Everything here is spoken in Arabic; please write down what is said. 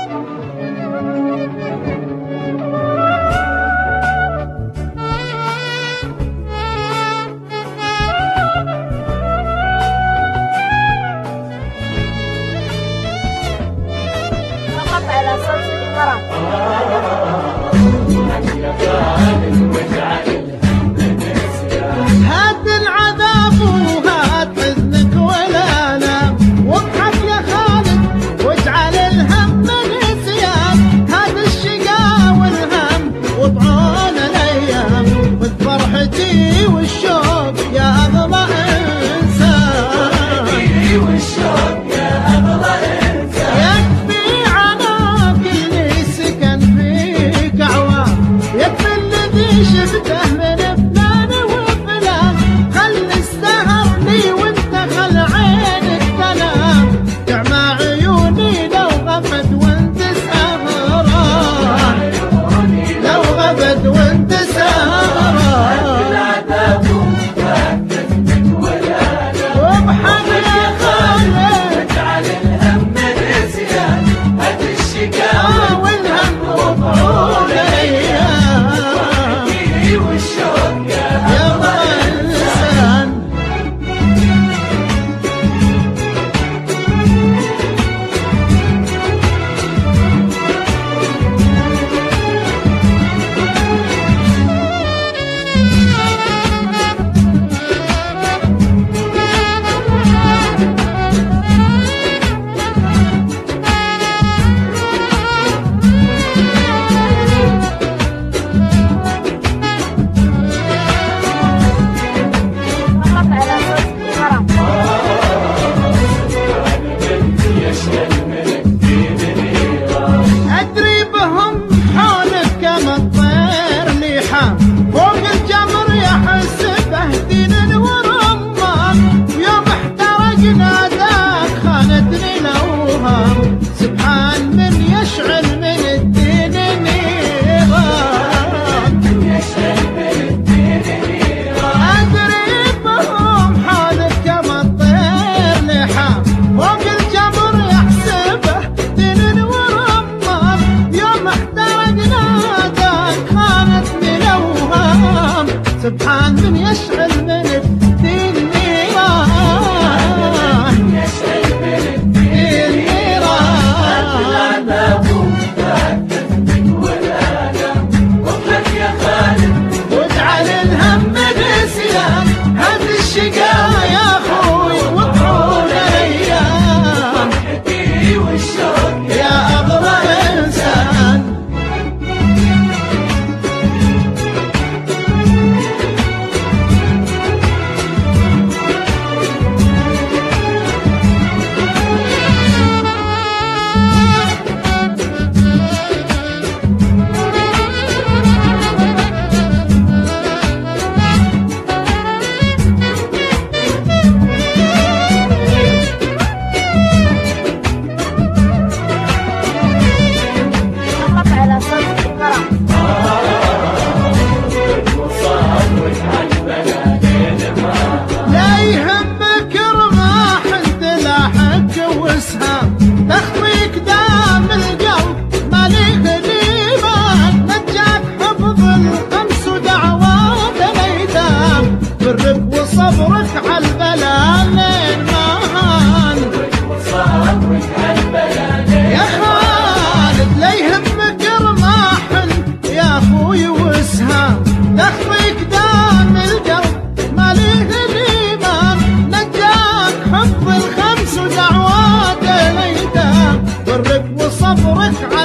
هات العذاب وهات حزنك والآلام، واضحك يا خالد واجعل الهم نسيان. هات الشقا والهم وطعون الأيام، خذ فرحتي والشوق يا أغلى إنسان. يكفي عناك اللي سكن فيك أعوام، يكفي الذي شفته من فلان وفلان. خل السهر لي وانت خل عينك تنام، تعمى عيوني لو غفت وانت سهران، لو غفت وانت سهران. واضحك يا خالد واجعل الهم نسيان. هات الشقا والهم وطعون الأيام، والشوق يا أغلى إنسان. أدري بهم حولك كما الطير ليحام، فوق الجمر يحس بهدين ورمان. ويوم احترقنا ذاك خانتني الأوهام، سبحان من يشعل من الدين نيران. أدري بهم حولك كما الطير ليحام، فوق الجمر يحسبه دين ورمان. يوم احترقنا ذاك خانتني الأوهام، سبحان من يشعل من الدين نيران. الدين نيران. واجعل الهم نسيان. هات الشقا يا اخوي وطعون الايام، يا اغلى انسان. لا يهمك رماح تلاحق وسهام، تخفيك دام القلب ما ليه الإيمان. نجاك حفظ الخمس ودعوات الأيتام، برك وصبرك عالبلا لين ما هان. يا خالد لا يهمك رماح يا أخوي وسهام، تخفيك دام القلب ما ليه الإيمان. نجاك حفظ الخمس ودعوات الأيتام، برك وصبرك